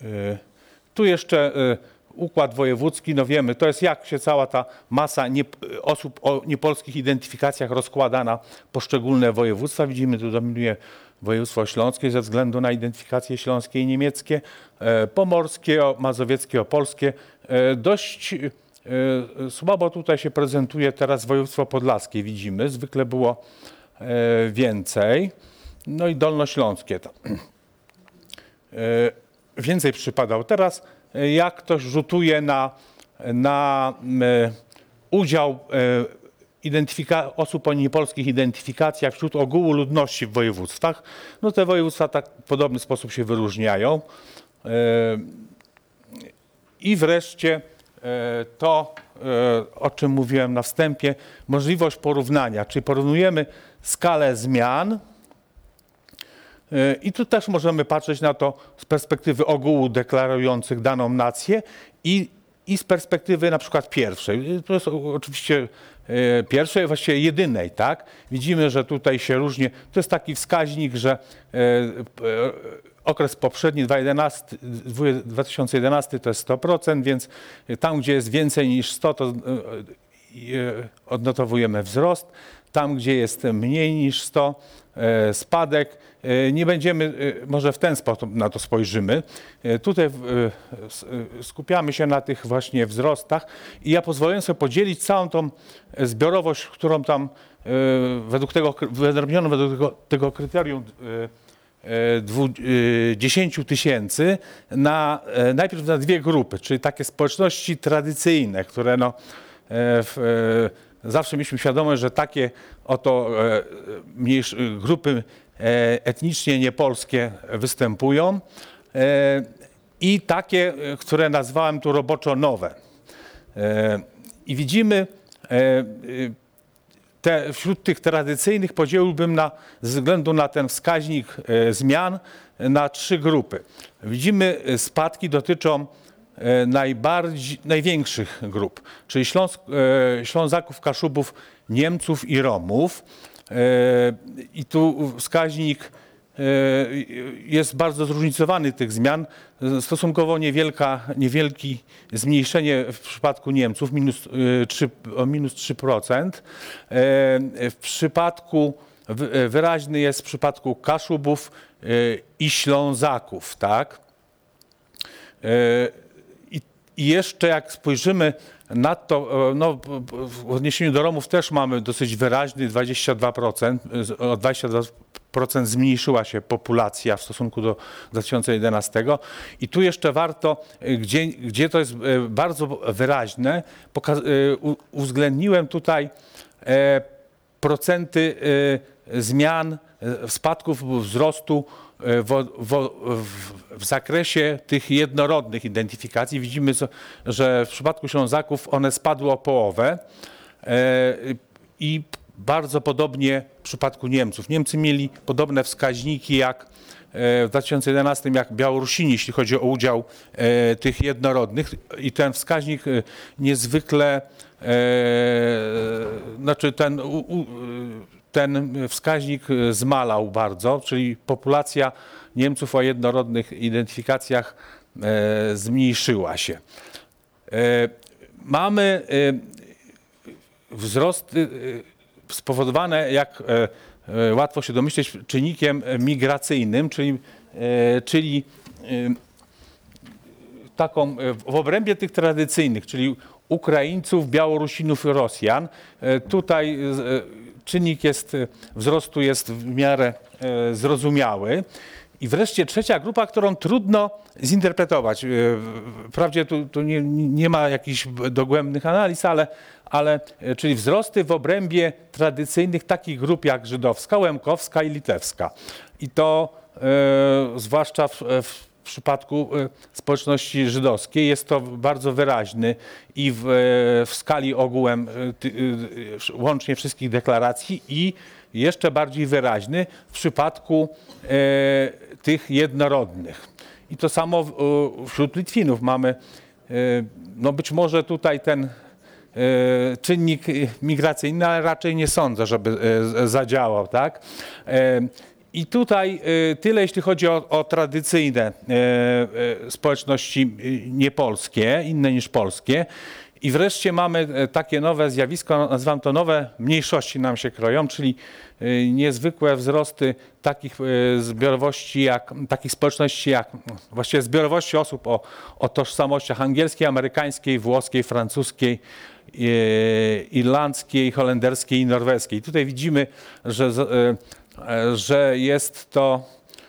Tu jeszcze układ wojewódzki, no wiemy, to jest jak się cała ta masa osób o niepolskich identyfikacjach rozkłada na poszczególne województwa. Widzimy, tu dominuje województwo śląskie ze względu na identyfikacje śląskie i niemieckie, pomorskie, mazowieckie, opolskie. Dość słabo tutaj się prezentuje teraz województwo podlaskie, widzimy, zwykle było więcej. No i dolnośląskie tam. Więcej przypadał. Teraz jak ktoś rzutuje na udział osób o niepolskich identyfikacjach wśród ogółu ludności w województwach, no te województwa tak w podobny sposób się wyróżniają. I wreszcie to, o czym mówiłem na wstępie, możliwość porównania, czyli porównujemy skalę zmian i tu też możemy patrzeć na to z perspektywy ogółu deklarujących daną nację i z perspektywy na przykład pierwszej. To jest oczywiście pierwszej, właściwie jedynej, tak? Widzimy, że tutaj się różni. To jest taki wskaźnik, że okres poprzedni, 2011 to jest 100%, więc tam, gdzie jest więcej niż 100, to odnotowujemy wzrost. Tam, gdzie jest mniej niż 100, spadek. Nie będziemy, może w ten sposób na to spojrzymy. Tutaj skupiamy się na tych właśnie wzrostach i ja pozwolę sobie podzielić całą tą zbiorowość, którą tam wyodrębniono według tego kryterium 10 000 najpierw na dwie grupy, czyli takie społeczności tradycyjne, które zawsze mieliśmy świadomość, że takie oto grupy etnicznie niepolskie występują i takie, które nazwałem tu roboczo nowe. I widzimy wśród tych tradycyjnych podzieliłbym ze względu na ten wskaźnik zmian na trzy grupy. Widzimy spadki dotyczą największych grup, czyli Ślązaków, Kaszubów, Niemców i Romów. I tu wskaźnik jest bardzo zróżnicowany tych zmian. Stosunkowo niewielkie zmniejszenie w przypadku Niemców, o minus 3%. W przypadku, wyraźny jest w przypadku Kaszubów i Ślązaków, tak? I jeszcze jak spojrzymy na to, no, w odniesieniu do Romów też mamy dosyć wyraźny 22%, o 22% zmniejszyła się populacja w stosunku do 2011. I tu jeszcze warto, gdzie to jest bardzo wyraźne, uwzględniłem tutaj procenty zmian, spadków wzrostu w zakresie tych jednorodnych identyfikacji. Widzimy, że w przypadku Ślązaków one spadły o połowę i bardzo podobnie w przypadku Niemców. Niemcy mieli podobne wskaźniki jak w 2011, jak Białorusini, jeśli chodzi o udział tych jednorodnych i ten wskaźnik niezwykle, znaczy ten wskaźnik zmalał bardzo, czyli populacja Niemców o jednorodnych identyfikacjach zmniejszyła się. Mamy wzrosty spowodowane, jak łatwo się domyśleć, czynnikiem migracyjnym, czyli taką w obrębie tych tradycyjnych, czyli Ukraińców, Białorusinów i Rosjan. Tutaj czynnik wzrostu jest w miarę zrozumiały. I wreszcie trzecia grupa, którą trudno zinterpretować. Wprawdzie tu nie ma jakichś dogłębnych analiz, czyli wzrosty w obrębie tradycyjnych takich grup jak żydowska, łemkowska i litewska. I to zwłaszcza w przypadku społeczności żydowskiej jest to bardzo wyraźny i w skali ogółem łącznie wszystkich deklaracji i jeszcze bardziej wyraźny w przypadku tych jednorodnych. I to samo wśród Litwinów mamy, no być może tutaj ten czynnik migracyjny, ale raczej nie sądzę, żeby zadziałał, tak? I tutaj tyle, jeśli chodzi o tradycyjne społeczności niepolskie, inne niż polskie. I wreszcie mamy takie nowe zjawisko, nazywam to nowe mniejszości nam się kroją, czyli niezwykłe wzrosty takich zbiorowości, takich społeczności jak właściwie zbiorowości osób o tożsamościach angielskiej, amerykańskiej, włoskiej, francuskiej, irlandzkiej, holenderskiej i norweskiej. I tutaj widzimy, że jest to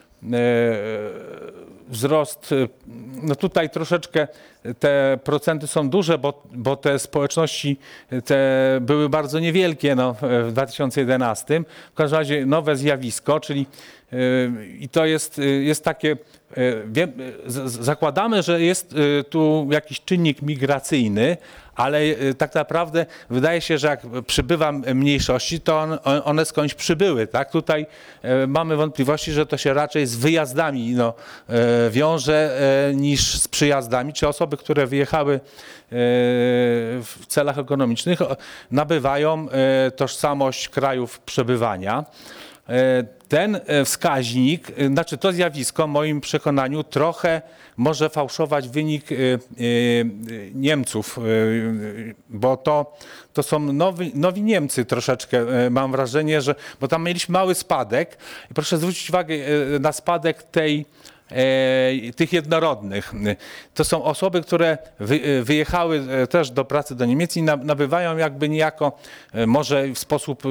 wzrost, no tutaj troszeczkę te procenty są duże, bo te społeczności te były bardzo niewielkie w 2011. W każdym razie nowe zjawisko, czyli i to jest takie, zakładamy, że jest tu jakiś czynnik migracyjny, ale tak naprawdę wydaje się, że jak przybywa mniejszości, to one skądś przybyły. Tak? Tutaj mamy wątpliwości, że to się raczej z wyjazdami wiąże niż z przyjazdami, czy osoby, które wyjechały w celach ekonomicznych, nabywają tożsamość krajów przebywania. Ten wskaźnik, znaczy to zjawisko w moim przekonaniu trochę może fałszować wynik Niemców, bo to są nowi Niemcy troszeczkę, mam wrażenie, bo tam mieliśmy mały spadek i proszę zwrócić uwagę na spadek tych jednorodnych. To są osoby, które wyjechały też do pracy do Niemiec i nabywają jakby niejako, może w sposób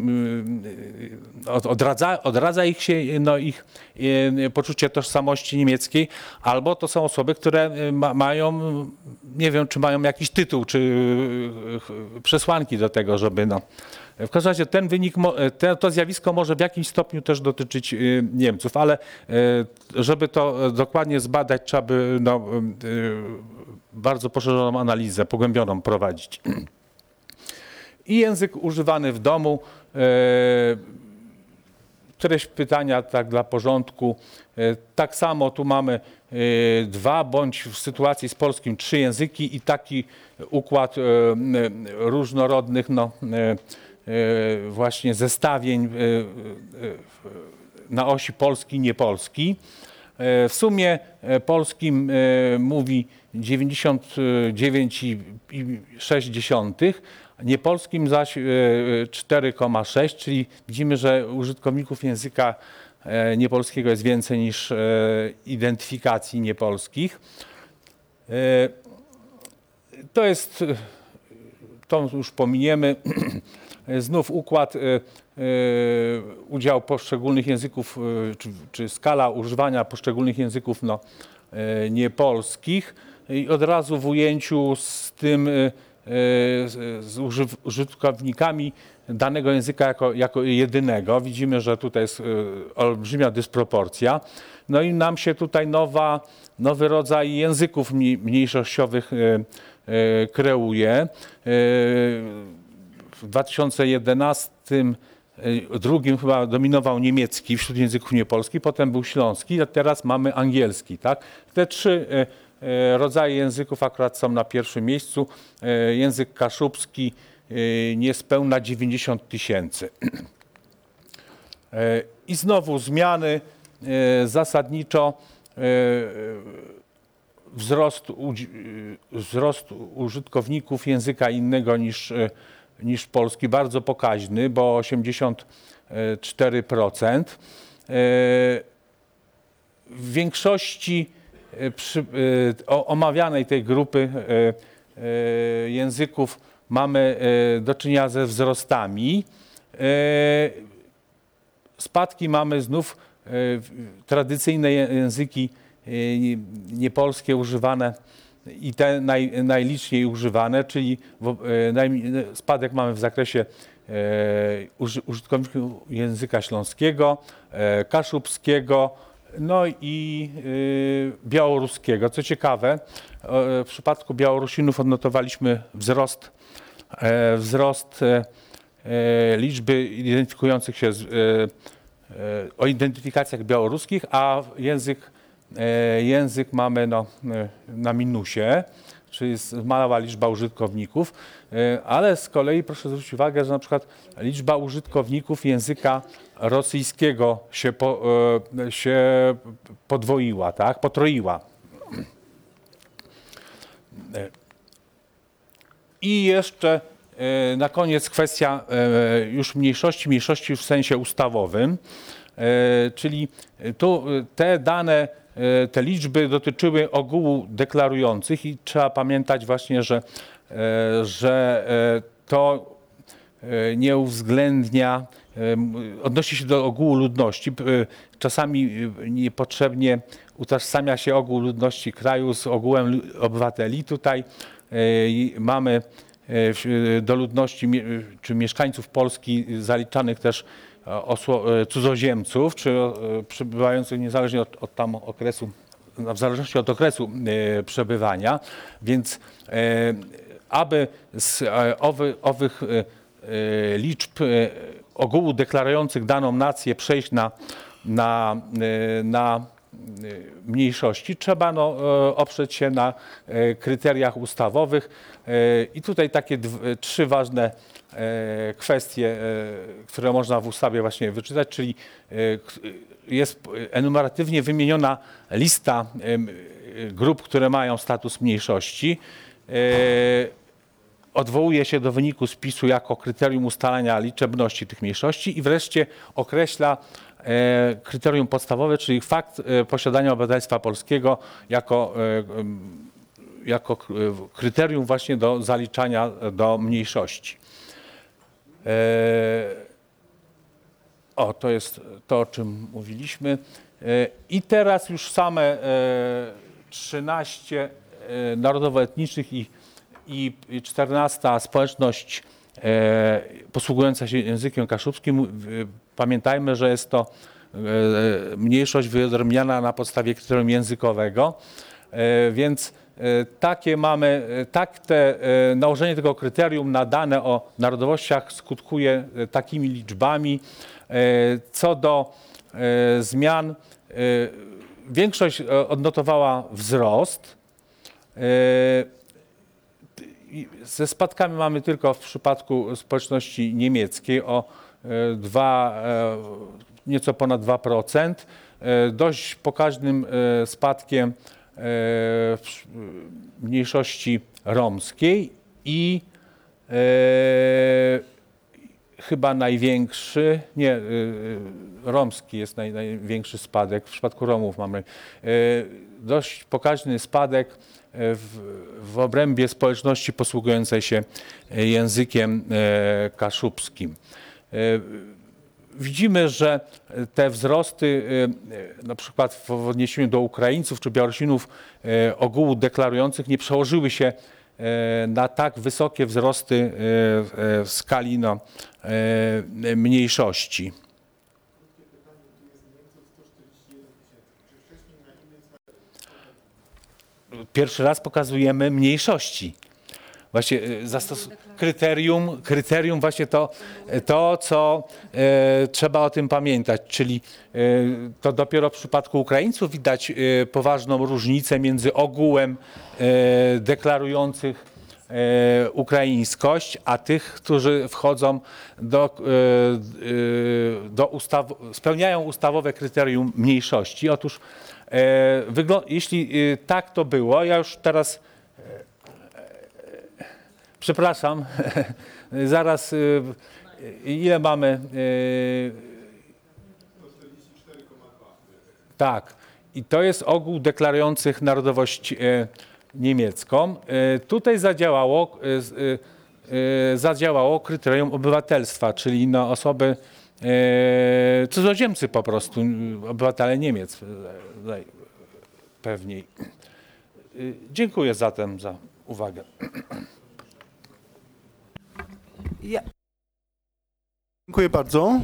odradza ich się ich poczucie tożsamości niemieckiej, albo to są osoby, które mają, nie wiem, czy mają jakiś tytuł, czy przesłanki do tego, żeby w każdym razie ten wynik, to zjawisko może w jakimś stopniu też dotyczyć Niemców, ale żeby to dokładnie zbadać, trzeba by bardzo poszerzoną analizę, pogłębioną prowadzić. I język używany w domu. Treść pytania, tak dla porządku. Tak samo tu mamy 2, bądź w sytuacji z polskim 3 języki i taki układ różnorodnych właśnie zestawień na osi polski, niepolski. W sumie polskim mówi 99,6, niepolskim zaś 4,6, czyli widzimy, że użytkowników języka niepolskiego jest więcej niż identyfikacji niepolskich. To już pominiemy. Znów układ, udział poszczególnych języków, czy skala używania poszczególnych języków niepolskich. I od razu w ujęciu z tym, z użytkownikami danego języka jako jedynego. Widzimy, że tutaj jest olbrzymia dysproporcja. No i nam się tutaj nowy rodzaj języków mniejszościowych kreuje. W 2011 drugim chyba dominował niemiecki wśród języków niepolskich, potem był śląski, a teraz mamy angielski. Tak? Te 3 rodzaje języków akurat są na pierwszym miejscu. Język kaszubski niespełna 90 000. I znowu zmiany, zasadniczo wzrost użytkowników języka innego niż polski, bardzo pokaźny, bo 84%. W większości omawianej tej grupy języków mamy do czynienia ze wzrostami. Spadki mamy znów tradycyjne języki niepolskie używane i te najliczniej używane, czyli spadek mamy w zakresie użytkowników języka śląskiego, kaszubskiego, no i białoruskiego. Co ciekawe, w przypadku Białorusinów odnotowaliśmy wzrost liczby identyfikujących się o identyfikacjach białoruskich, a język mamy na minusie, czyli jest mała liczba użytkowników, ale z kolei proszę zwrócić uwagę, że na przykład liczba użytkowników języka rosyjskiego się podwoiła, tak? Potroiła. I jeszcze na koniec kwestia już mniejszości w sensie ustawowym, czyli tu te dane, te liczby dotyczyły ogółu deklarujących i trzeba pamiętać właśnie, że to nie uwzględnia, odnosi się do ogółu ludności. Czasami niepotrzebnie utożsamia się ogół ludności kraju z ogółem obywateli. Tutaj mamy do ludności czy mieszkańców Polski zaliczanych też cudzoziemców, czy przebywających niezależnie od tam okresu, w zależności od okresu przebywania, więc aby z owych liczb ogółu deklarujących daną nację przejść na mniejszości, trzeba oprzeć się na kryteriach ustawowych. I tutaj takie trzy ważne kwestie, które można w ustawie właśnie wyczytać, czyli jest enumeratywnie wymieniona lista grup, które mają status mniejszości. Odwołuje się do wyniku spisu jako kryterium ustalania liczebności tych mniejszości i wreszcie określa kryterium podstawowe, czyli fakt posiadania obywatelstwa polskiego jako kryterium właśnie do zaliczania do mniejszości. To jest to, o czym mówiliśmy. I teraz już same 13 narodowo-etnicznych i 14 społeczność posługująca się językiem kaszubskim. Pamiętajmy, że jest to mniejszość wyodrębniana na podstawie kryterium językowego, więc nałożenie tego kryterium na dane o narodowościach skutkuje takimi liczbami. Co do zmian, większość odnotowała wzrost. Ze spadkami mamy tylko w przypadku społeczności niemieckiej o nieco ponad 2%. Dość pokaźnym spadkiem w mniejszości romskiej i chyba największy, romski jest największy spadek. W przypadku Romów mamy dość pokaźny spadek w obrębie społeczności posługującej się językiem kaszubskim. Widzimy, że te wzrosty, na przykład w odniesieniu do Ukraińców czy Białorusinów ogółu deklarujących nie przełożyły się na tak wysokie wzrosty w skali mniejszości. Pierwszy raz pokazujemy mniejszości. Właśnie kryterium właśnie to co trzeba o tym pamiętać, czyli to dopiero w przypadku Ukraińców widać poważną różnicę między ogółem deklarujących ukraińskość, a tych, którzy wchodzą spełniają ustawowe kryterium mniejszości. Otóż jeśli tak to było, ja już teraz przepraszam, zaraz ile mamy? 144,2. Tak. I to jest ogół deklarujących narodowość niemiecką. Tutaj zadziałało kryterium obywatelstwa, czyli osoby, cudzoziemcy po prostu, obywatele Niemiec pewniej. Dziękuję zatem za uwagę. Dziękuję bardzo.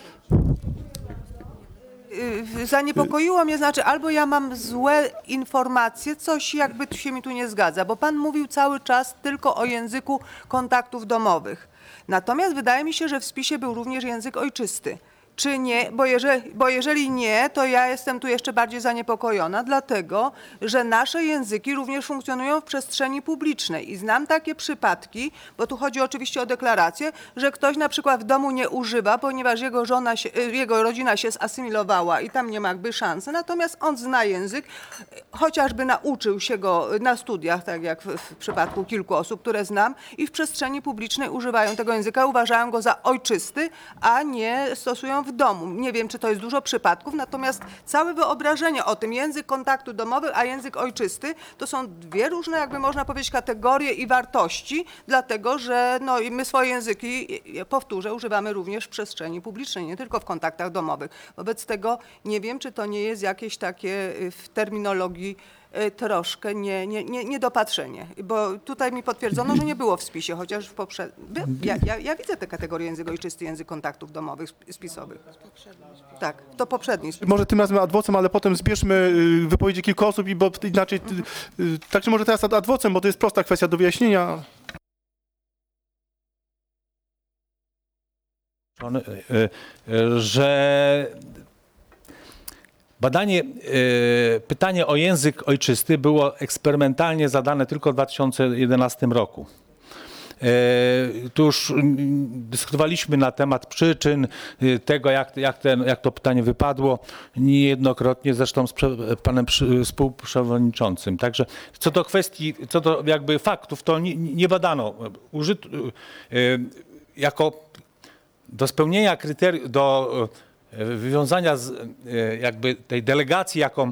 Zaniepokoiło mnie, znaczy albo ja mam złe informacje, coś jakby się mi tu nie zgadza, bo pan mówił cały czas tylko o języku kontaktów domowych. Natomiast wydaje mi się, że w spisie był również język ojczysty. czy nie, bo jeżeli nie, to ja jestem tu jeszcze bardziej zaniepokojona, dlatego że nasze języki również funkcjonują w przestrzeni publicznej i znam takie przypadki, bo tu chodzi oczywiście o deklarację, że ktoś na przykład w domu nie używa, ponieważ jego rodzina się zasymilowała i tam nie ma jakby szansy, natomiast on zna język, chociażby nauczył się go na studiach, tak jak w przypadku kilku osób, które znam, i w przestrzeni publicznej używają tego języka, uważają go za ojczysty, a nie stosują w domu. Nie wiem, czy to jest dużo przypadków, natomiast całe wyobrażenie o tym, język kontaktu domowy, a język ojczysty, to są dwie różne, jakby można powiedzieć, kategorie i wartości, dlatego że no, i my swoje języki, powtórzę, używamy również w przestrzeni publicznej, nie tylko w kontaktach domowych. Wobec tego nie wiem, czy to nie jest jakieś takie w terminologii troszkę niedopatrzenie, bo tutaj mi potwierdzono, że nie było w spisie, chociaż w poprzednim. Ja widzę te kategorie język ojczysty, język kontaktów domowych, spisowych. Tak, to poprzedni spis. Może tym razem ad vocem, ale potem zbierzmy wypowiedzi kilku osób, bo inaczej... Także może teraz ad vocem, bo to jest prosta kwestia do wyjaśnienia. Że pytanie o język ojczysty było eksperymentalnie zadane tylko w 2011 roku. Tu już dyskutowaliśmy na temat przyczyn tego, jak to pytanie wypadło niejednokrotnie, zresztą z panem współprzewodniczącym. Także co do jakby faktów, to nie badano. Jako do spełnienia kryteriów, do wywiązania jakby tej delegacji, jaką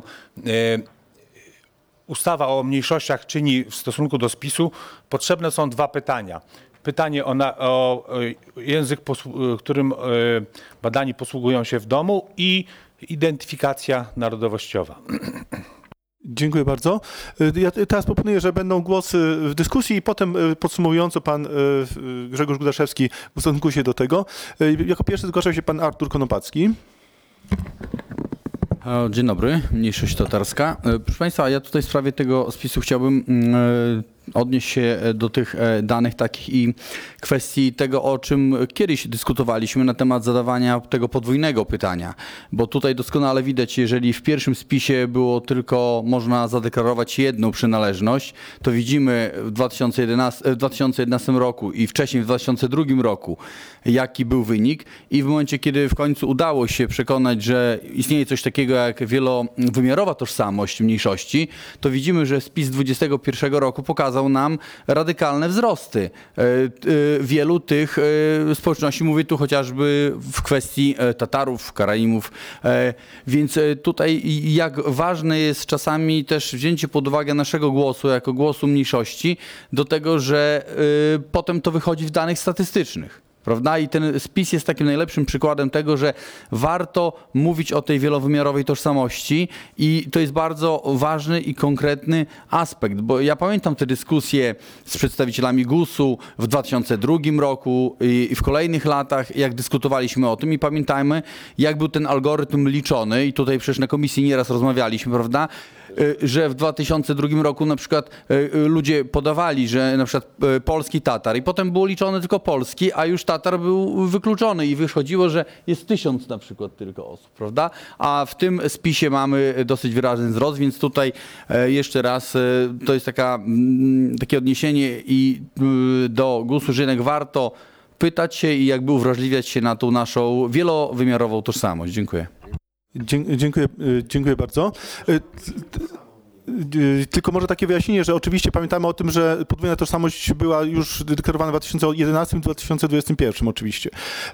ustawa o mniejszościach czyni w stosunku do spisu, potrzebne są dwa pytania. Pytanie o język, którym badani posługują się w domu, i identyfikacja narodowościowa. Dziękuję bardzo. Ja teraz proponuję, że będą głosy w dyskusji i potem podsumowująco pan Grzegorz Gudaszewski ustosunku się do tego. Jako pierwszy zgłaszał się pan Artur Konopacki. Dzień dobry, mniejszość tatarska. Proszę Państwa, ja tutaj w sprawie tego spisu chciałbym odnieść się do tych danych takich i kwestii tego, o czym kiedyś dyskutowaliśmy na temat zadawania tego podwójnego pytania. Bo tutaj doskonale widać, jeżeli w pierwszym spisie było tylko można zadeklarować jedną przynależność, to widzimy w 2011 roku i wcześniej w 2002 roku, jaki był wynik, i w momencie, kiedy w końcu udało się przekonać, że istnieje coś takiego jak wielowymiarowa tożsamość mniejszości, to widzimy, że spis 2021 roku pokazał nam radykalne wzrosty wielu tych społeczności. Mówię tu chociażby w kwestii Tatarów, Karaimów. Więc tutaj jak ważne jest czasami też wzięcie pod uwagę naszego głosu jako głosu mniejszości do tego, że potem to wychodzi w danych statystycznych. Prawda? I ten spis jest takim najlepszym przykładem tego, że warto mówić o tej wielowymiarowej tożsamości, i to jest bardzo ważny i konkretny aspekt, bo ja pamiętam te dyskusje z przedstawicielami GUS-u w 2002 roku i w kolejnych latach, jak dyskutowaliśmy o tym, i pamiętajmy, jak był ten algorytm liczony, i tutaj przecież na komisji nieraz rozmawialiśmy, prawda, że w 2002 roku na przykład ludzie podawali, że na przykład polski Tatar, i potem było liczone tylko polski, a już Tatar był wykluczony i wychodziło, że jest 1000 na przykład tylko osób, prawda? A w tym spisie mamy dosyć wyraźny wzrost, więc tutaj jeszcze raz to jest takie odniesienie i do GUS-u, że jednak warto pytać się i jakby uwrażliwiać się na tą naszą wielowymiarową tożsamość. Dziękuję. Dziękuję bardzo. Tylko może takie wyjaśnienie, że oczywiście pamiętamy o tym, że podwójna tożsamość była już deklarowana w 2011 i 2021 oczywiście.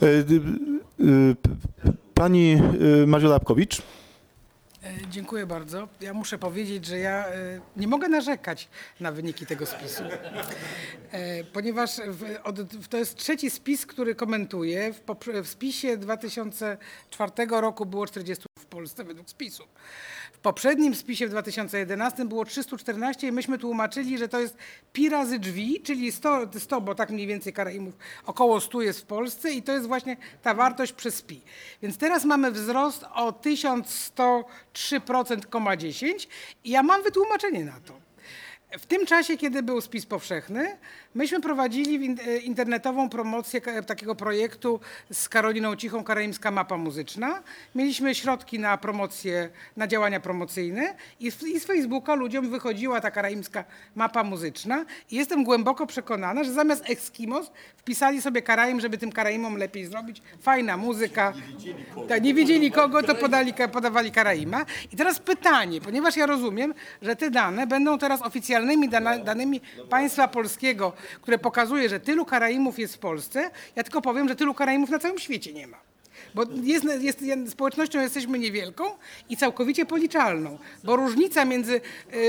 Pani Marzia Lapkowicz. Dziękuję bardzo. Ja muszę powiedzieć, że ja nie mogę narzekać na wyniki tego spisu, ponieważ to jest trzeci spis, który komentuję. W spisie 2004 roku było 40 w Polsce według spisu. W poprzednim spisie w 2011 było 314 i myśmy tłumaczyli, że to jest pi razy drzwi, czyli 100, bo tak mniej więcej Karaimów około 100 jest w Polsce, i to jest właśnie ta wartość przez pi. Więc teraz mamy wzrost o 1103,10% i ja mam wytłumaczenie na to. W tym czasie, kiedy był spis powszechny, myśmy prowadzili internetową promocję takiego projektu z Karoliną Cichą, Karaimska Mapa Muzyczna. Mieliśmy środki na promocję, na działania promocyjne i z Facebooka ludziom wychodziła ta Karaimska Mapa Muzyczna i jestem głęboko przekonana, że zamiast Eskimos wpisali sobie Karaim, żeby tym Karaimom lepiej zrobić. Fajna muzyka. Nie wiedzieli kogo, to podawali Karaima. I teraz pytanie, ponieważ ja rozumiem, że te dane będą teraz oficjalnymi danymi państwa polskiego, które pokazuje, że tylu Karaimów jest w Polsce, ja tylko powiem, że tylu Karaimów na całym świecie nie ma. Bo społecznością jesteśmy niewielką i całkowicie policzalną, bo różnica między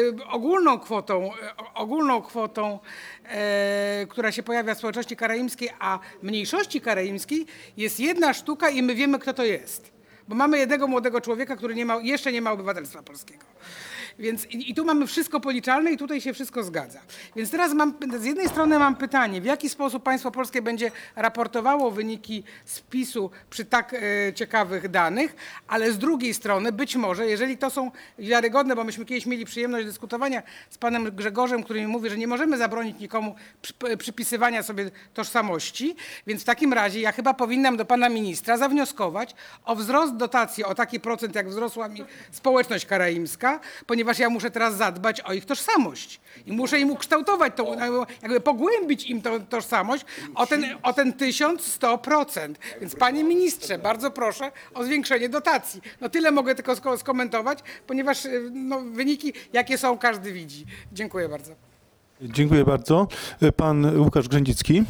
ogólną kwotą, która się pojawia w społeczności karaimskiej, a mniejszości karaimskiej jest 1 sztuka i my wiemy, kto to jest. Bo mamy jednego młodego człowieka, który jeszcze nie ma obywatelstwa polskiego. Więc i tu mamy wszystko policzalne i tutaj się wszystko zgadza. Więc teraz z jednej strony mam pytanie, w jaki sposób państwo polskie będzie raportowało wyniki spisu przy tak ciekawych danych, ale z drugiej strony być może, jeżeli to są wiarygodne, bo myśmy kiedyś mieli przyjemność dyskutowania z panem Grzegorzem, który mi mówi, że nie możemy zabronić nikomu przypisywania sobie tożsamości, więc w takim razie ja chyba powinnam do pana ministra zawnioskować o wzrost dotacji o taki procent, jak wzrosła mi społeczność karaimska, ponieważ ja muszę teraz zadbać o ich tożsamość i muszę im ukształtować, jakby pogłębić im tą tożsamość o ten 1100%. Więc panie ministrze, bardzo proszę o zwiększenie dotacji. No tyle mogę tylko skomentować, ponieważ wyniki jakie są, każdy widzi. Dziękuję bardzo. Dziękuję bardzo. Pan Łukasz Grzędzicki.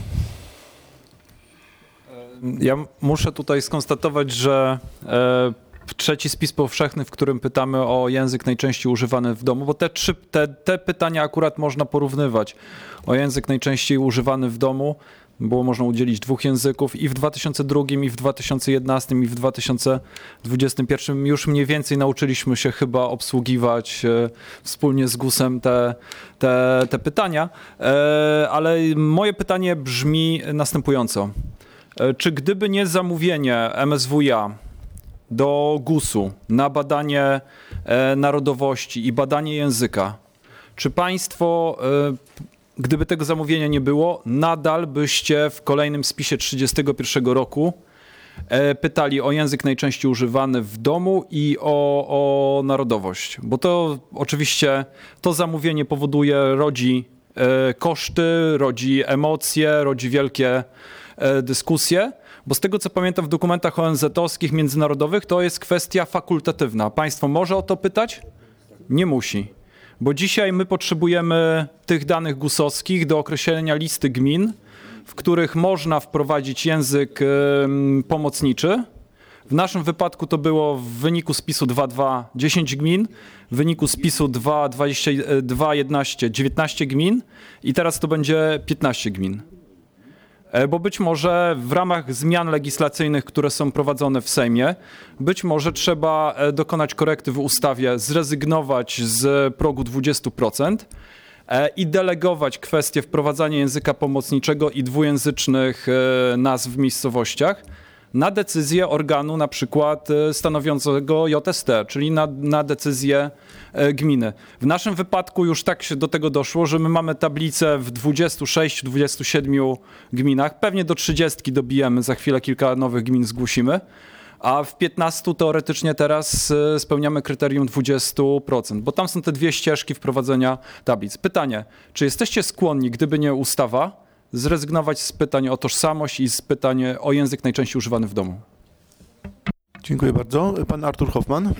Ja muszę tutaj skonstatować, że trzeci spis powszechny, w którym pytamy o język najczęściej używany w domu, bo te pytania akurat można porównywać. O język najczęściej używany w domu było można udzielić 2 języków i w 2002, i w 2011, i w 2021 już mniej więcej nauczyliśmy się chyba obsługiwać wspólnie z GUS-em te pytania, ale moje pytanie brzmi następująco. Czy gdyby nie zamówienie MSWiA do GUS-u na badanie narodowości i badanie języka, czy państwo, gdyby tego zamówienia nie było, nadal byście w kolejnym spisie 31 roku pytali o język najczęściej używany w domu i o narodowość? Bo to oczywiście to zamówienie rodzi koszty, rodzi emocje, rodzi wielkie dyskusje, bo z tego co pamiętam w dokumentach ONZ-owskich, międzynarodowych, to jest kwestia fakultatywna. Państwo może o to pytać? Nie musi. Bo dzisiaj my potrzebujemy tych danych GUS-owskich do określenia listy gmin, w których można wprowadzić język pomocniczy. W naszym wypadku to było w wyniku spisu 2.2 10 gmin, w wyniku spisu 2.11 19 gmin i teraz to będzie 15 gmin. Bo być może w ramach zmian legislacyjnych, które są prowadzone w Sejmie, być może trzeba dokonać korekty w ustawie, zrezygnować z progu 20% i delegować kwestię wprowadzania języka pomocniczego i dwujęzycznych nazw w miejscowościach na decyzję organu na przykład stanowiącego JST, czyli na decyzję gminy. W naszym wypadku już tak się do tego doszło, że my mamy tablicę w 26-27 gminach, pewnie do 30 dobijemy, za chwilę kilka nowych gmin zgłosimy, a w 15 teoretycznie teraz spełniamy kryterium 20%, bo tam są te 2 ścieżki wprowadzenia tablic. Pytanie, czy jesteście skłonni, gdyby nie ustawa, zrezygnować z pytań o tożsamość i z pytań o język najczęściej używany w domu? Dziękuję bardzo. Pan Artur Hoffman.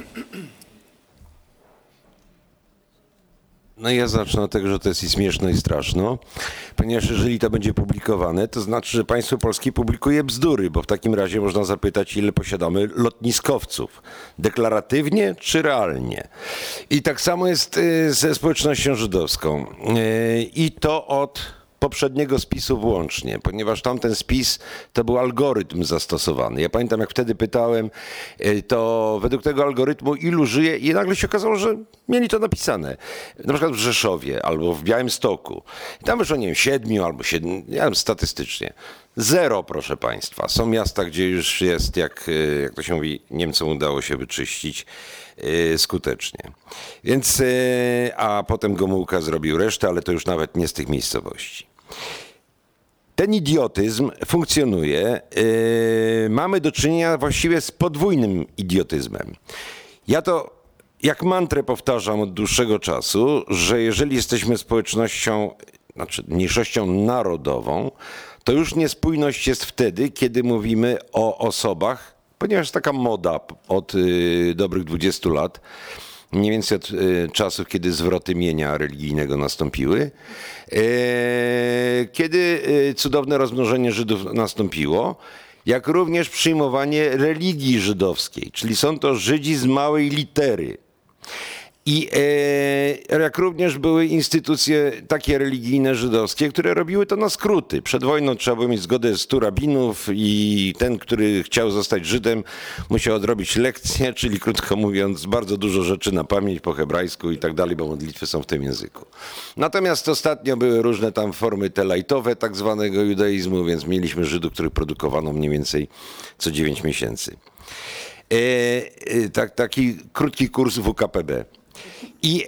No ja zacznę od tego, że to jest i śmieszno i straszno, ponieważ jeżeli to będzie publikowane, to znaczy, że państwo polskie publikuje bzdury, bo w takim razie można zapytać, ile posiadamy lotniskowców. Deklaratywnie czy realnie? I tak samo jest ze społecznością żydowską. I to od poprzedniego spisu włącznie, ponieważ tamten spis to był algorytm zastosowany. Ja pamiętam, jak wtedy pytałem, to według tego algorytmu ilu żyje i nagle się okazało, że mieli to napisane. Na przykład w Rzeszowie albo w Białymstoku. I tam wyszło, nie wiem, 7 albo 7, nie wiem, statystycznie. Zero, proszę Państwa. Są miasta, gdzie już jest, jak to się mówi, Niemcom udało się wyczyścić skutecznie. Więc, a potem Gomułka zrobił resztę, ale to już nawet nie z tych miejscowości. Ten idiotyzm funkcjonuje. Mamy do czynienia właściwie z podwójnym idiotyzmem. Ja to jak mantrę powtarzam od dłuższego czasu, że jeżeli jesteśmy społecznością, znaczy mniejszością narodową, to już niespójność jest wtedy, kiedy mówimy o osobach, ponieważ taka moda od dobrych 20 lat, mniej więcej od czasów, kiedy zwroty mienia religijnego nastąpiły, kiedy cudowne rozmnożenie Żydów nastąpiło, jak również przyjmowanie religii żydowskiej, czyli są to Żydzi z małej litery. I jak również były instytucje takie religijne żydowskie, które robiły to na skróty. Przed wojną trzeba było mieć zgodę 100 rabinów i ten, który chciał zostać Żydem, musiał odrobić lekcję, czyli krótko mówiąc bardzo dużo rzeczy na pamięć po hebrajsku i tak dalej, bo modlitwy są w tym języku. Natomiast ostatnio były różne tam formy telajtowe tak zwanego judaizmu, więc mieliśmy Żydów, których produkowano mniej więcej co 9 miesięcy. Taki krótki kurs WKPB. I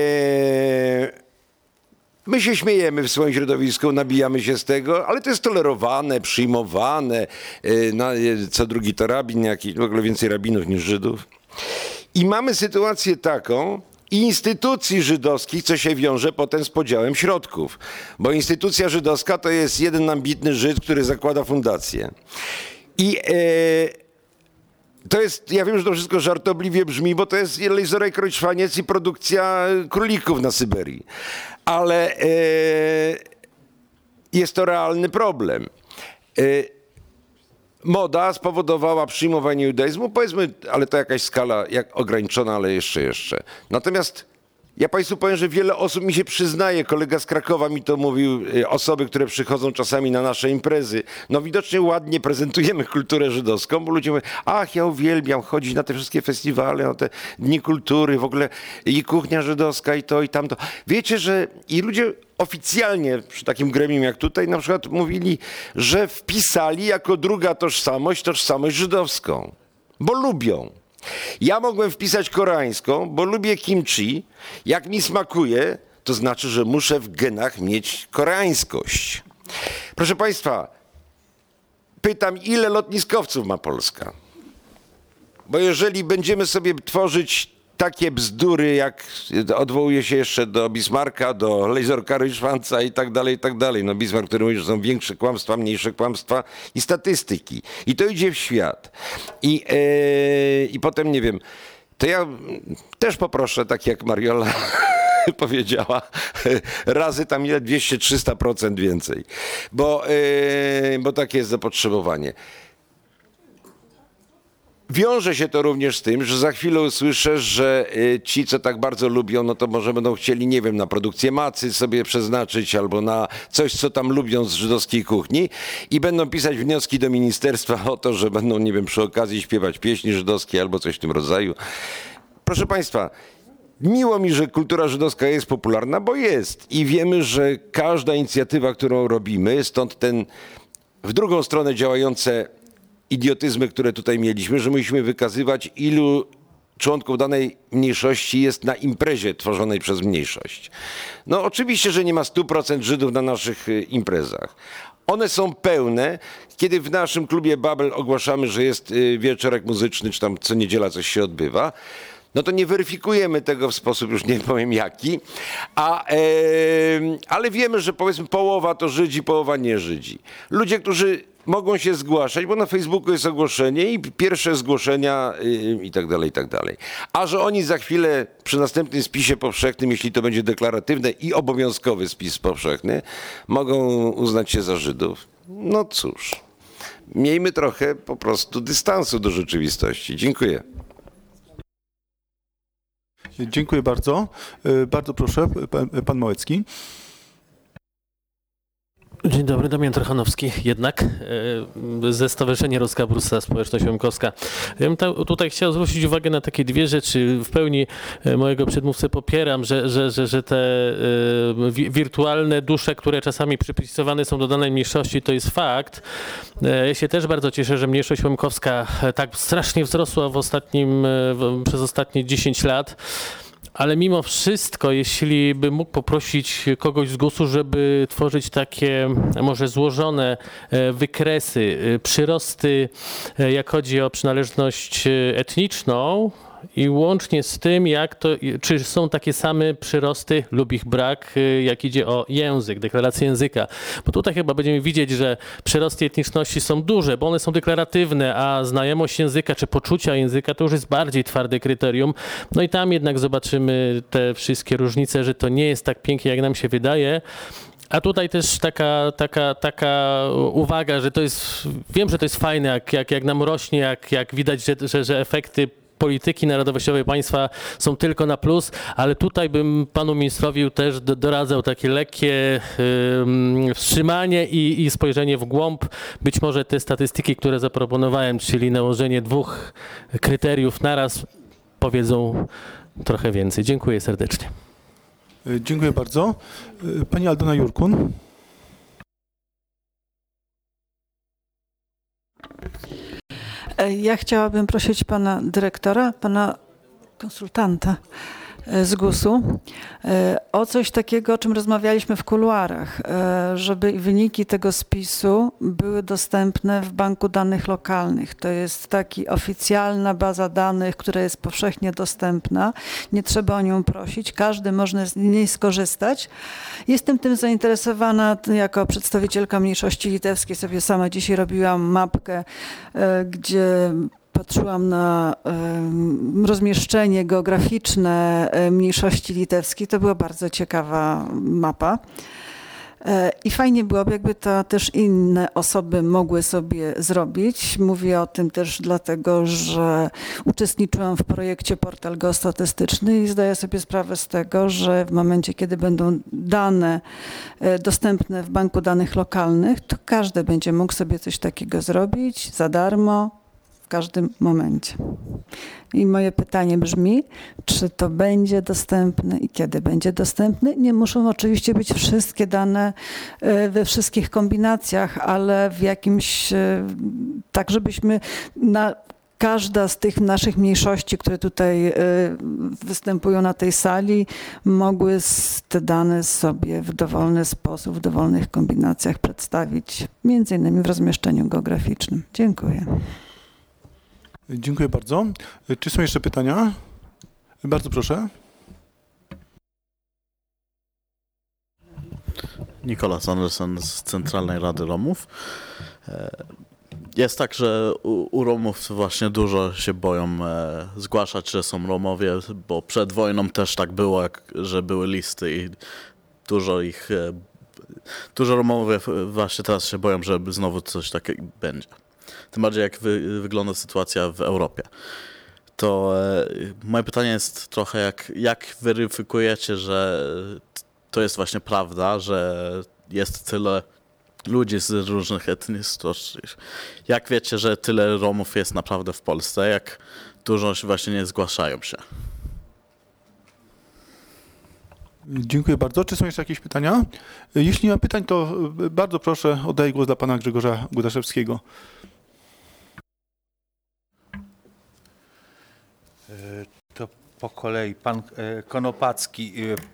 my się śmiejemy w swoim środowisku, nabijamy się z tego, ale to jest tolerowane, przyjmowane. Co drugi to rabin, w ogóle więcej rabinów niż Żydów. I mamy sytuację taką instytucji żydowskich, co się wiąże potem z podziałem środków. Bo instytucja żydowska to jest jeden ambitny Żyd, który zakłada fundację. I to jest, ja wiem, że to wszystko żartobliwie brzmi, bo to jest Lejzorek Kreutzwaniec i produkcja królików na Syberii. Ale jest to realny problem. Moda spowodowała przyjmowanie judaizmu, powiedzmy, ale to jakaś skala ograniczona, ale jeszcze. Natomiast ja Państwu powiem, że wiele osób mi się przyznaje, kolega z Krakowa mi to mówił, osoby, które przychodzą czasami na nasze imprezy. No widocznie ładnie prezentujemy kulturę żydowską, bo ludzie mówią, ach, ja uwielbiam chodzić na te wszystkie festiwale, na te dni kultury, w ogóle i kuchnia żydowska i to i tamto. Wiecie, że i ludzie oficjalnie przy takim gremium jak tutaj na przykład mówili, że wpisali jako druga tożsamość żydowską, bo lubią. Ja mogłem wpisać koreańską, bo lubię kimchi. Jak mi smakuje, to znaczy, że muszę w genach mieć koreańskość. Proszę Państwa, pytam, ile lotniskowców ma Polska? Bo jeżeli będziemy sobie tworzyć takie bzdury, jak odwołuje się jeszcze do Bismarcka, do Lejzorka Kreutzwanca i tak dalej. No Bismarck, który mówi, że są większe kłamstwa, mniejsze kłamstwa i statystyki. I to idzie w świat. I potem, nie wiem, to ja też poproszę, tak jak Mariola powiedziała, razy tam ile 200-300% więcej. Bo takie jest zapotrzebowanie. Wiąże się to również z tym, że za chwilę usłyszę, że ci, co tak bardzo lubią, no to może będą chcieli, nie wiem, na produkcję macy sobie przeznaczyć albo na coś, co tam lubią z żydowskiej kuchni i będą pisać wnioski do ministerstwa o to, że będą, nie wiem, przy okazji śpiewać pieśni żydowskie albo coś w tym rodzaju. Proszę Państwa, miło mi, że kultura żydowska jest popularna, bo jest. I wiemy, że każda inicjatywa, którą robimy, stąd ten w drugą stronę działające idiotyzmy, które tutaj mieliśmy, że musimy wykazywać, ilu członków danej mniejszości jest na imprezie tworzonej przez mniejszość. No oczywiście, że nie ma 100% Żydów na naszych imprezach. One są pełne, kiedy w naszym klubie Babel ogłaszamy, że jest wieczorek muzyczny, czy tam co niedziela coś się odbywa. No to nie weryfikujemy tego w sposób już nie powiem jaki, ale wiemy, że powiedzmy połowa to Żydzi, połowa nie Żydzi. Ludzie, którzy mogą się zgłaszać, bo na Facebooku jest ogłoszenie i pierwsze zgłoszenia i tak dalej. A że oni za chwilę przy następnym spisie powszechnym, jeśli to będzie deklaratywny i obowiązkowy spis powszechny, mogą uznać się za Żydów. No cóż, miejmy trochę po prostu dystansu do rzeczywistości. Dziękuję. Dziękuję bardzo. Bardzo proszę, pan Małecki. Dzień dobry, Damian Trochanowski, jednak ze Stowarzyszenia Ruska Prusa Społeczność Łemkowska. Ja bym tutaj chciał zwrócić uwagę na takie dwie rzeczy. W pełni mojego przedmówcę popieram, że te wirtualne dusze, które czasami przypisywane są do danej mniejszości, to jest fakt. Ja się też bardzo cieszę, że mniejszość łemkowska tak strasznie wzrosła przez ostatnie 10 lat. Ale mimo wszystko, jeśli bym mógł poprosić kogoś z GUS-u, żeby tworzyć takie może złożone wykresy, przyrosty, jak chodzi o przynależność etniczną i łącznie z tym, czy są takie same przyrosty lub ich brak, jak idzie o język, deklarację języka. Bo tutaj chyba będziemy widzieć, że przyrosty etniczności są duże, bo one są deklaratywne, a znajomość języka czy poczucia języka to już jest bardziej twarde kryterium. No i tam jednak zobaczymy te wszystkie różnice, że to nie jest tak pięknie, jak nam się wydaje. A tutaj też taka uwaga, że to jest, wiem, że to jest fajne, jak nam rośnie, jak widać, że efekty polityki narodowościowej państwa są tylko na plus, ale tutaj bym panu ministrowi też doradzał takie lekkie wstrzymanie i spojrzenie w głąb. Być może te statystyki, które zaproponowałem, czyli nałożenie 2 kryteriów naraz, powiedzą trochę więcej. Dziękuję serdecznie. Dziękuję bardzo. Pani Aldona Jurkun. Ja chciałabym prosić pana dyrektora, pana konsultanta z GUS-u o coś takiego, o czym rozmawialiśmy w kuluarach, żeby wyniki tego spisu były dostępne w banku danych lokalnych. To jest taka oficjalna baza danych, która jest powszechnie dostępna. Nie trzeba o nią prosić, każdy może z niej skorzystać. Jestem tym zainteresowana jako przedstawicielka mniejszości litewskiej. Sobie sama dzisiaj robiłam mapkę, gdzie patrzyłam na rozmieszczenie geograficzne mniejszości litewskiej. To była bardzo ciekawa mapa. I fajnie byłoby, jakby to też inne osoby mogły sobie zrobić. Mówię o tym też dlatego, że uczestniczyłam w projekcie Portal Geostatystyczny i zdaję sobie sprawę z tego, że w momencie, kiedy będą dane dostępne w banku danych lokalnych, to każdy będzie mógł sobie coś takiego zrobić za darmo, w każdym momencie. I moje pytanie brzmi, czy to będzie dostępne i kiedy będzie dostępne? Nie muszą oczywiście być wszystkie dane we wszystkich kombinacjach, ale w jakimś, tak żebyśmy każda z tych naszych mniejszości, które tutaj występują na tej sali, mogły te dane sobie w dowolny sposób, w dowolnych kombinacjach przedstawić, między innymi w rozmieszczeniu geograficznym. Dziękuję. Dziękuję bardzo. Czy są jeszcze pytania? Bardzo proszę. Nikolas Andersen z Centralnej Rady Romów. Jest tak, że u Romów właśnie dużo się boją zgłaszać, że są Romowie, bo przed wojną też tak było, że były listy i dużo Romowie właśnie teraz się boją, że znowu coś takiego będzie. Tym bardziej jak wygląda sytuacja w Europie. To moje pytanie jest trochę jak weryfikujecie, że to jest właśnie prawda, że jest tyle ludzi z różnych etniczności. Jak wiecie, że tyle Romów jest naprawdę w Polsce, jak dużo właśnie nie zgłaszają się? Dziękuję bardzo. Czy są jeszcze jakieś pytania? Jeśli nie ma pytań, to bardzo proszę, oddaję głos dla pana Grzegorza Gudaszewskiego. To po kolei. Pan Konopacki.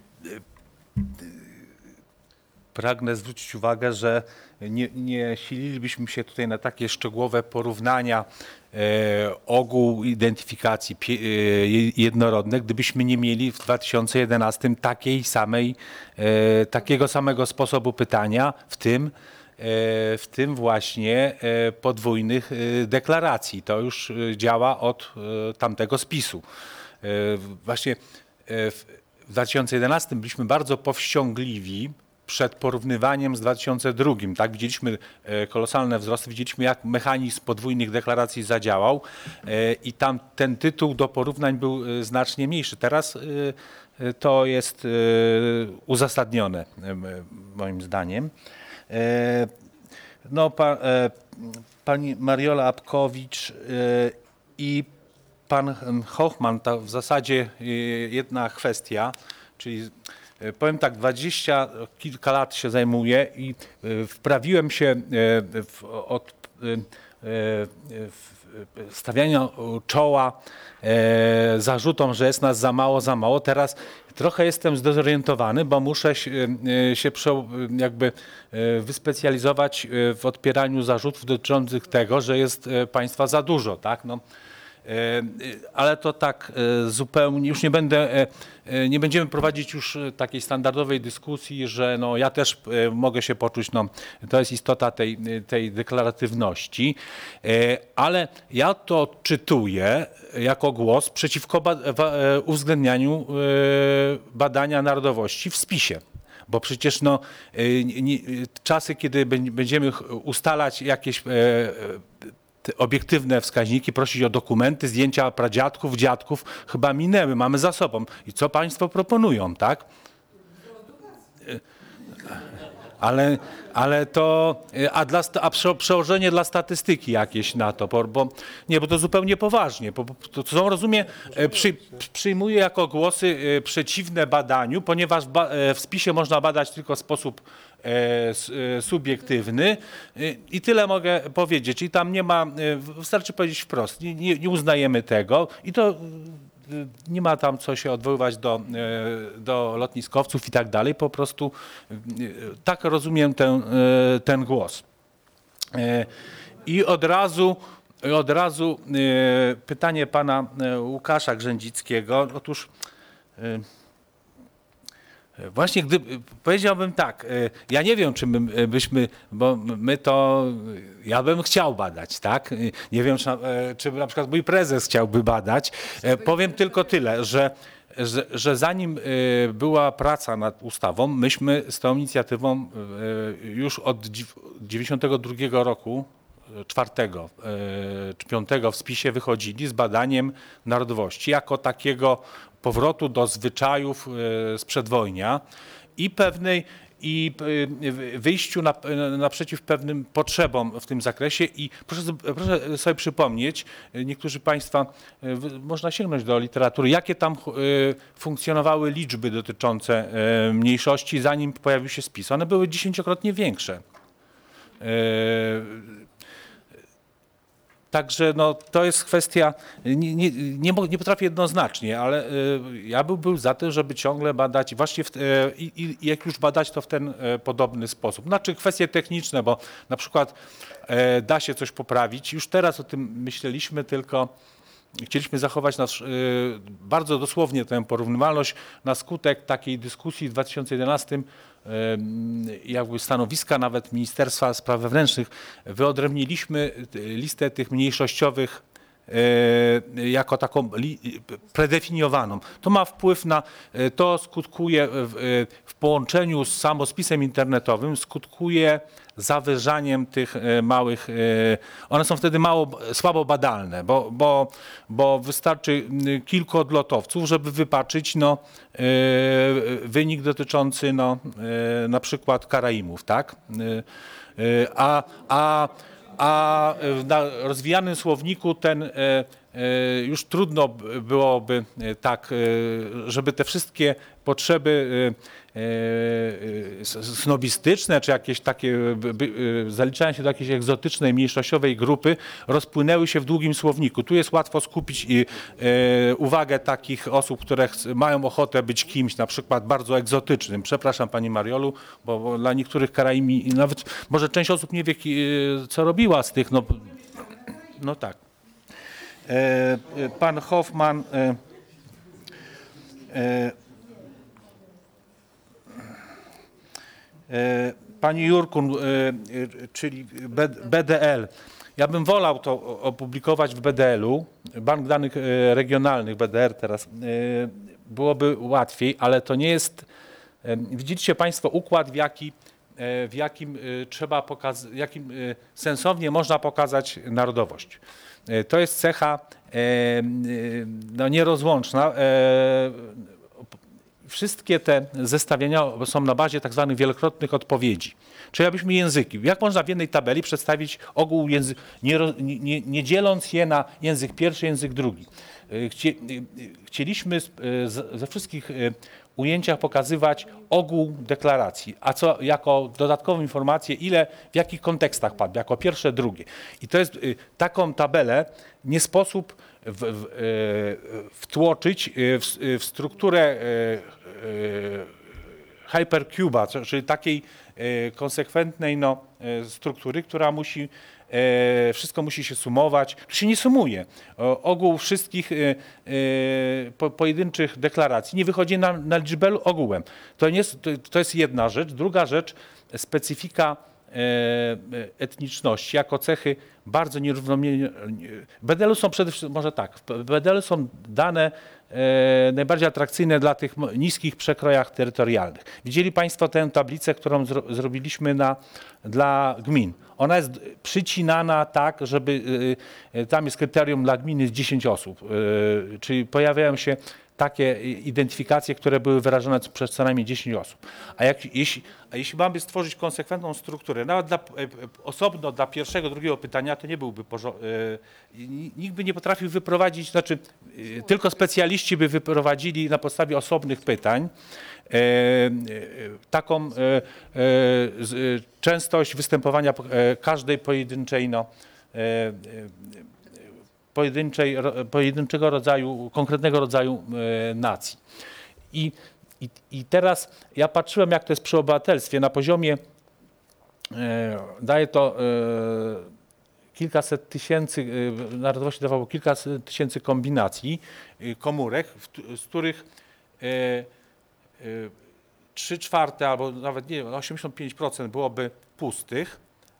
Pragnę zwrócić uwagę, że nie sililibyśmy się tutaj na takie szczegółowe porównania ogół identyfikacji jednorodnych, gdybyśmy nie mieli w 2011 takiego samego sposobu pytania, w tym właśnie podwójnych deklaracji. To już działa od tamtego spisu. Właśnie w 2011 byliśmy bardzo powściągliwi przed porównywaniem z 2002. Tak, widzieliśmy kolosalne wzrosty, widzieliśmy jak mechanizm podwójnych deklaracji zadziałał i tam ten tytuł do porównań był znacznie mniejszy. Teraz to jest uzasadnione moim zdaniem. No, pani Mariola Apkowicz i pan Hoffman, to w zasadzie jedna kwestia, czyli powiem tak, 20 kilka lat się zajmuję i wprawiłem się od stawiania czoła zarzutom, że jest nas za mało. Teraz trochę jestem zdezorientowany, bo muszę się jakby wyspecjalizować w odpieraniu zarzutów dotyczących tego, że jest państwa za dużo, tak? No, ale to tak zupełnie, już nie będziemy prowadzić już takiej standardowej dyskusji, że no ja też mogę się poczuć, no to jest istota tej deklaratywności, ale ja to odczytuję jako głos przeciwko uwzględnianiu badania narodowości w spisie. Bo przecież no, czasy, kiedy będziemy ustalać jakieś obiektywne wskaźniki, prosić o dokumenty, zdjęcia pradziadków, dziadków, chyba minęły, mamy za sobą. I co państwo proponują, tak? Ale to, przełożenie dla statystyki jakieś na to, bo to zupełnie poważnie. To co rozumiem, przyjmuję jako głosy przeciwne badaniu, ponieważ w spisie można badać tylko w sposób subiektywny i tyle mogę powiedzieć. I tam nie ma, wystarczy powiedzieć wprost, nie uznajemy tego i to nie ma tam co się odwoływać do lotniskowców i tak dalej. Po prostu tak rozumiem ten głos. I od razu pytanie pana Łukasza Grzędzickiego. Otóż właśnie powiedziałbym tak, ja nie wiem, czy bo ja bym chciał badać, tak? Nie wiem, czy na przykład mój prezes chciałby badać. Powiem tylko tyle, że zanim była praca nad ustawą, myśmy z tą inicjatywą już od 92 roku, 4 czy 5 w spisie wychodzili z badaniem narodowości jako takiego powrotu do zwyczajów z przedwojnia i wyjściu naprzeciw pewnym potrzebom w tym zakresie. I proszę sobie przypomnieć, niektórzy państwa, można sięgnąć do literatury, jakie tam funkcjonowały liczby dotyczące mniejszości, zanim pojawił się spis. One były 10-krotnie większe. Także no, to jest kwestia, nie potrafię jednoznacznie, ale ja byłbym za tym, żeby ciągle badać właśnie i jak już badać, to w ten podobny sposób. Znaczy kwestie techniczne, bo na przykład da się coś poprawić. Już teraz o tym myśleliśmy, tylko chcieliśmy zachować bardzo dosłownie tę porównywalność na skutek takiej dyskusji w 2011 jakby stanowiska nawet Ministerstwa Spraw Wewnętrznych. Wyodrębniliśmy listę tych mniejszościowych jako taką predefiniowaną. To ma wpływ to skutkuje w połączeniu z samospisem internetowym, skutkuje zawyżaniem tych małych, one są wtedy słabo badalne, bo wystarczy kilku odlotowców, żeby wypaczyć wynik dotyczący na przykład Karaimów, tak? A na rozwijanym słowniku już trudno byłoby tak, żeby te wszystkie potrzeby snobistyczne, czy jakieś takie zaliczają się do jakiejś egzotycznej, mniejszościowej grupy, rozpłynęły się w długim słowniku. Tu jest łatwo skupić uwagę takich osób, które mają ochotę być kimś, na przykład bardzo egzotycznym. Przepraszam pani Mariolu, bo dla niektórych Karaimi, nawet może część osób nie wie, co robiła z tych, no tak. Pan Hoffman pani Jurkun, czyli BDL. Ja bym wolał to opublikować w BDL-u, Bank Danych Regionalnych, BDR teraz, byłoby łatwiej, ale to nie jest, widzicie państwo, układ, w jakim trzeba pokazać, jakim sensownie można pokazać narodowość. To jest cecha nierozłączna. wszystkie te zestawienia są na bazie tak zwanych wielokrotnych odpowiedzi. Czyli abyśmy języki, jak można w jednej tabeli przedstawić ogół język, nie dzieląc je na język pierwszy, język drugi. Chcieliśmy ze wszystkich ujęciach pokazywać ogół deklaracji, a co jako dodatkową informację, ile w jakich kontekstach padł, jako pierwsze, drugie. I to jest taką tabelę nie sposób wtłoczyć w strukturę hypercuba, czyli takiej konsekwentnej struktury, która wszystko musi się sumować. Tu się nie sumuje. Ogół wszystkich pojedynczych deklaracji nie wychodzi na liczbę ogółem. To jest jedna rzecz. Druga rzecz, specyfika etniczności jako cechy bardzo nierównomierne. W BDL-u są przede wszystkim, może tak, w BDL-u są dane najbardziej atrakcyjne dla tych niskich przekrojach terytorialnych. Widzieli Państwo tę tablicę, którą zrobiliśmy dla gmin. Ona jest przycinana tak, żeby tam jest kryterium dla gminy 10 osób, czyli pojawiają się takie identyfikacje, które były wyrażone przez co najmniej 10 osób. Jeśli mamy stworzyć konsekwentną strukturę, nawet osobno dla pierwszego, drugiego pytania, to nie byłby nikt by nie potrafił wyprowadzić, znaczy tylko specjaliści by wyprowadzili na podstawie osobnych pytań taką częstość występowania każdej pojedynczego rodzaju, konkretnego rodzaju nacji. I teraz ja patrzyłem, jak to jest przy obywatelstwie. Na poziomie daje to kilkaset tysięcy, narodowości dawało kilkaset tysięcy kombinacji komórek, z których 3/4 albo nawet nie wiem, 85% byłoby pustych,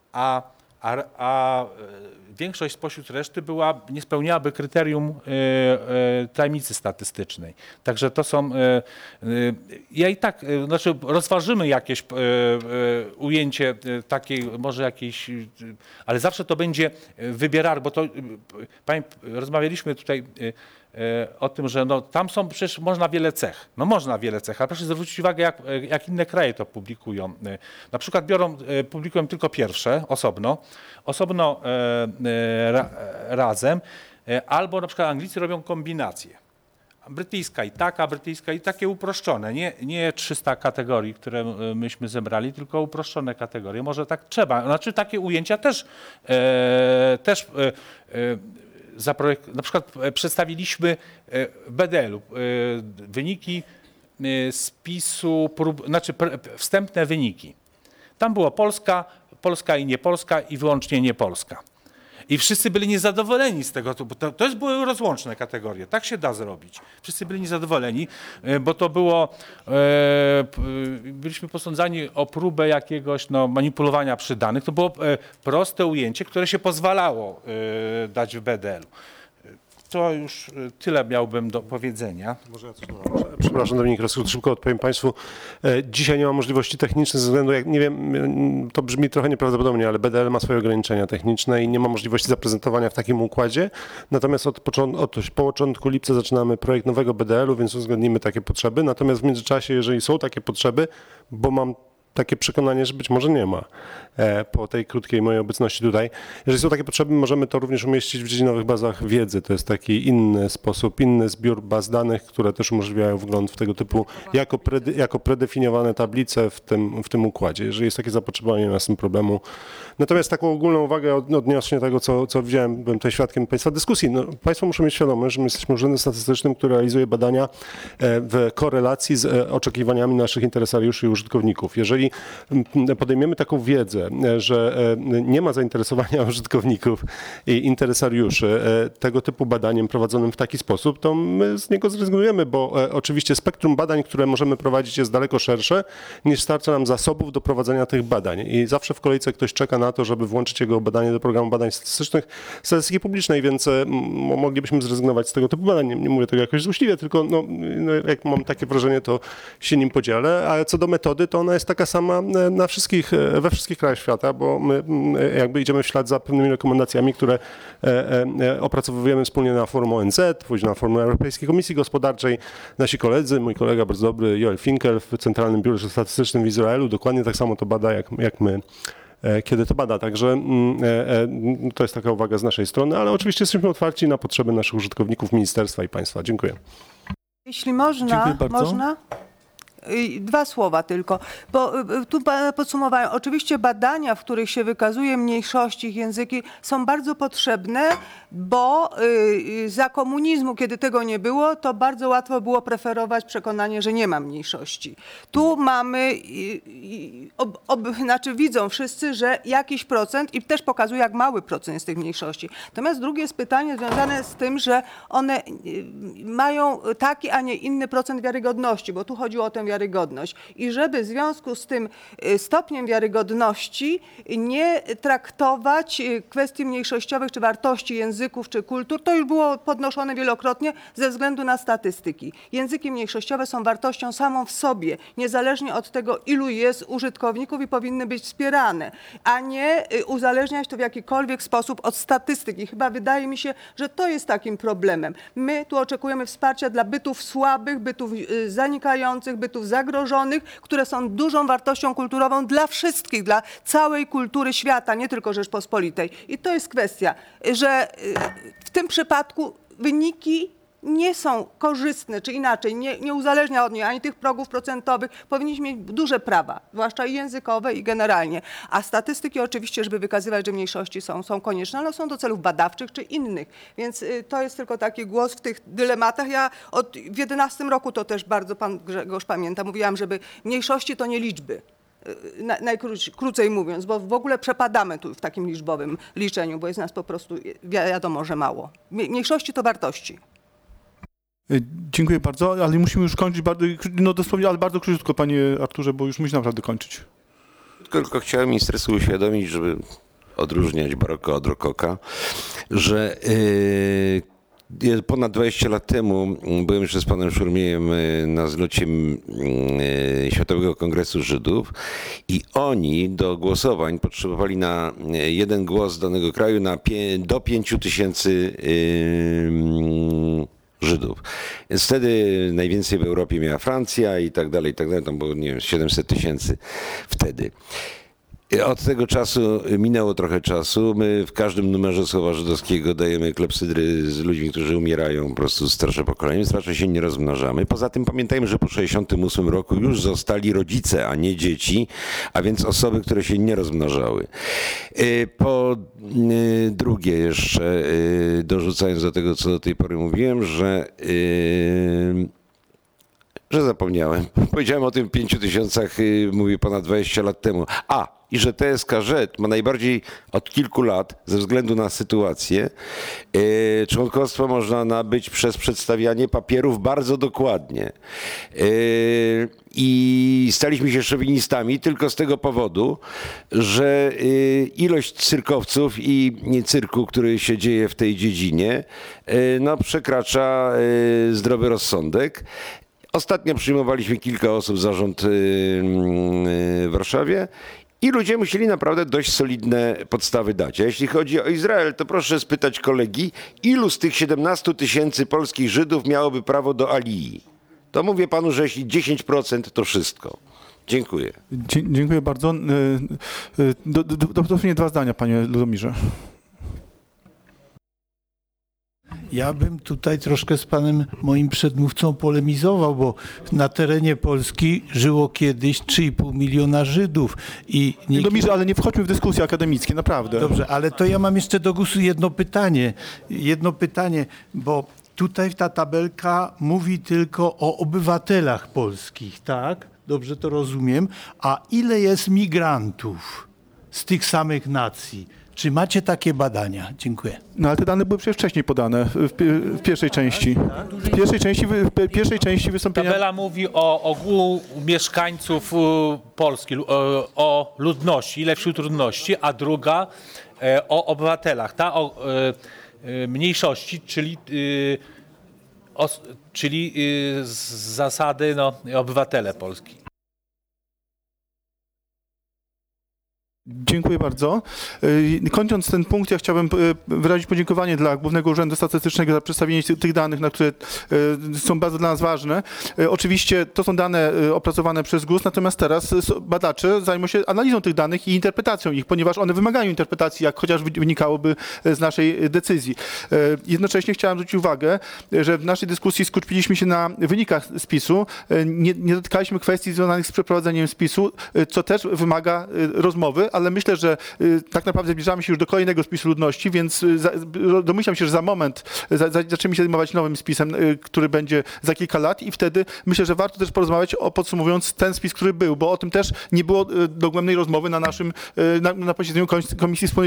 a większość spośród reszty nie spełniałaby kryterium tajemnicy statystycznej. Także to są, ja i tak, znaczy rozważymy jakieś ujęcie takiej, może jakieś, ale zawsze to będzie wybierane, bo to, rozmawialiśmy tutaj o tym, że tam są przecież można wiele cech. Można wiele cech, ale proszę zwrócić uwagę, jak inne kraje to publikują. Na przykład publikują tylko pierwsze, osobno razem, albo na przykład Anglicy robią kombinacje. Brytyjska i takie uproszczone, nie 300 kategorii, które myśmy zebrali, tylko uproszczone kategorie. Może tak trzeba. Znaczy takie ujęcia też na przykład przedstawiliśmy w BDL-u wyniki spisu znaczy wstępne wyniki. Tam było Polska i nie Polska i wyłącznie nie Polska. I wszyscy byli niezadowoleni z tego, bo to były rozłączne kategorie, tak się da zrobić. Wszyscy byli niezadowoleni, bo to było, byliśmy posądzani o próbę jakiegoś manipulowania przy danych. To było proste ujęcie, które się pozwalało dać w BDL-u. To już tyle miałbym do powiedzenia. Może ja coś przepraszam, Dominik, szybko odpowiem Państwu. Dzisiaj nie ma możliwości technicznych ze względu, nie wiem, to brzmi trochę nieprawdopodobnie, ale BDL ma swoje ograniczenia techniczne i nie ma możliwości zaprezentowania w takim układzie. Natomiast od początku lipca zaczynamy projekt nowego BDL-u, więc uwzględnimy takie potrzeby. Natomiast w międzyczasie, jeżeli są takie potrzeby, bo mam takie przekonanie, że być może nie ma po tej krótkiej mojej obecności tutaj. Jeżeli są takie potrzeby, możemy to również umieścić w dziedzinowych bazach wiedzy. To jest taki inny sposób, inny zbiór baz danych, które też umożliwiają wgląd w tego typu jako predefiniowane tablice w tym układzie. Jeżeli jest takie zapotrzebowanie, nie ma z tym problemu. Natomiast taką ogólną uwagę odnośnie tego, co widziałem, byłem tutaj świadkiem Państwa dyskusji. Państwo muszą mieć świadomość, że my jesteśmy urzędem statystycznym, który realizuje badania w korelacji z oczekiwaniami naszych interesariuszy i użytkowników. Jeżeli podejmiemy taką wiedzę, że nie ma zainteresowania użytkowników i interesariuszy tego typu badaniem prowadzonym w taki sposób, to my z niego zrezygnujemy, bo oczywiście spektrum badań, które możemy prowadzić, jest daleko szersze, niż starcza nam zasobów do prowadzenia tych badań. I zawsze w kolejce ktoś czeka na to, żeby włączyć jego badanie do programu badań statystycznych statystyki publicznej, więc moglibyśmy zrezygnować z tego typu badań. Nie mówię tego jakoś złośliwie, tylko jak mam takie wrażenie, to się nim podzielę. A co do metody, to ona jest taka sama. sama we wszystkich krajach świata, bo my jakby idziemy w ślad za pewnymi rekomendacjami, które opracowujemy wspólnie na forum ONZ, później na forum Europejskiej Komisji Gospodarczej. Nasi koledzy, mój kolega bardzo dobry Joel Finkel w Centralnym Biurze Statystycznym w Izraelu dokładnie tak samo to bada jak my, kiedy to bada. Także to jest taka uwaga z naszej strony, ale oczywiście jesteśmy otwarci na potrzeby naszych użytkowników, ministerstwa i państwa. Dziękuję. Jeśli można, można? 2 słowa tylko, bo tu podsumowałem. Oczywiście badania, w których się wykazuje mniejszości, ich języki są bardzo potrzebne, bo za komunizmu, kiedy tego nie było, to bardzo łatwo było preferować przekonanie, że nie ma mniejszości. Tu mamy, znaczy widzą wszyscy, że jakiś procent i też pokazuje, jak mały procent jest tych mniejszości. Natomiast drugie jest pytanie związane z tym, że one mają taki, a nie inny procent wiarygodności, bo tu chodziło o tę wiarygodność. I żeby w związku z tym stopniem wiarygodności nie traktować kwestii mniejszościowych czy wartości języków czy kultur, to już było podnoszone wielokrotnie ze względu na statystyki. Języki mniejszościowe są wartością samą w sobie, niezależnie od tego, ilu jest użytkowników i powinny być wspierane, a nie uzależniać to w jakikolwiek sposób od statystyki. Chyba wydaje mi się, że to jest takim problemem. My tu oczekujemy wsparcia dla bytów słabych, bytów zanikających, bytów zagrożonych, które są dużą wartością kulturową dla wszystkich, dla całej kultury świata, nie tylko Rzeczpospolitej. I to jest kwestia, że w tym przypadku wyniki nie są korzystne, czy inaczej, nie uzależnia od niej ani tych progów procentowych. Powinniśmy mieć duże prawa, zwłaszcza i językowe, i generalnie. A statystyki oczywiście, żeby wykazywać, że mniejszości są konieczne, ale są do celów badawczych czy innych. Więc to jest tylko taki głos w tych dylematach. Ja w 11 roku, to też bardzo pan Grzegorz pamięta, mówiłam, żeby mniejszości to nie liczby. Najkrócej mówiąc, bo w ogóle przepadamy tu w takim liczbowym liczeniu, bo jest nas po prostu wiadomo, że mało. Mniejszości to wartości. Dziękuję bardzo, ale musimy już kończyć dosłownie, ale bardzo krótko, panie Arturze, bo już musimy naprawdę kończyć. Tylko chciałem ministerstwu uświadomić, żeby odróżniać baroko od rokoka, że ponad 20 lat temu byłem jeszcze z panem Szurmiejem na zlocie Światowego Kongresu Żydów i oni do głosowań potrzebowali na jeden głos danego kraju do 5 000 Żydów. Więc wtedy najwięcej w Europie miała Francja i tak dalej, tam było, nie wiem, 700 000 wtedy. Od tego czasu minęło trochę czasu. My w każdym numerze Słowa Żydowskiego dajemy klepsydry z ludźmi, którzy umierają, po prostu starsze pokolenie, więc raczej się nie rozmnażamy. Poza tym pamiętajmy, że po 1968 roku już zostali rodzice, a nie dzieci, a więc osoby, które się nie rozmnażały. Po drugie jeszcze, dorzucając do tego, co do tej pory mówiłem, że zapomniałem. Powiedziałem o tym 5 000, mówię ponad 20 lat temu. I że TSKŻ ma najbardziej od kilku lat, ze względu na sytuację, członkostwo można nabyć przez przedstawianie papierów bardzo dokładnie. I staliśmy się szowinistami tylko z tego powodu, że ilość cyrkowców i cyrku, który się dzieje w tej dziedzinie, przekracza zdrowy rozsądek. Ostatnio przyjmowaliśmy kilka osób zarząd w Warszawie i ludzie musieli naprawdę dość solidne podstawy dać. A jeśli chodzi o Izrael, to proszę spytać kolegi, ilu z tych 17 000 polskich Żydów miałoby prawo do alii? To mówię panu, że jeśli 10% to wszystko. Dziękuję. Dziękuję bardzo. Dosłownie 2 zdania, panie Ludomirze. Ja bym tutaj troszkę z panem moim przedmówcą polemizował, bo na terenie Polski żyło kiedyś 3,5 miliona Żydów. Ludomirze, ale nie wchodźmy w dyskusje akademickie, naprawdę. Dobrze, ale to ja mam jeszcze do głosu jedno pytanie, bo tutaj ta tabelka mówi tylko o obywatelach polskich, tak? Dobrze to rozumiem. A ile jest migrantów z tych samych nacji? Czy macie takie badania? Dziękuję. No ale te dane były przecież wcześniej podane w pierwszej części. W pierwszej części wystąpienia. Tabela mówi o ogółu mieszkańców Polski, o ludności, ile wśród ludności, a druga o obywatelach. Ta o mniejszości, czyli z zasady obywatele Polski. Dziękuję bardzo. Kończąc ten punkt, ja chciałbym wyrazić podziękowanie dla Głównego Urzędu Statystycznego za przedstawienie tych danych, na które są bardzo dla nas ważne. Oczywiście to są dane opracowane przez GUS, natomiast teraz badacze zajmą się analizą tych danych i interpretacją ich, ponieważ one wymagają interpretacji, jak chociaż wynikałoby z naszej decyzji. Jednocześnie chciałem zwrócić uwagę, że w naszej dyskusji skupiliśmy się na wynikach spisu, nie dotykaliśmy kwestii związanych z przeprowadzeniem spisu, co też wymaga rozmowy, ale myślę, że tak naprawdę zbliżamy się już do kolejnego spisu ludności, więc domyślam się, że za moment zaczniemy się zajmować nowym spisem, który będzie za kilka lat i wtedy myślę, że warto też porozmawiać podsumowując ten spis, który był, bo o tym też nie było dogłębnej rozmowy na naszym, na posiedzeniu Komisji Wspólnej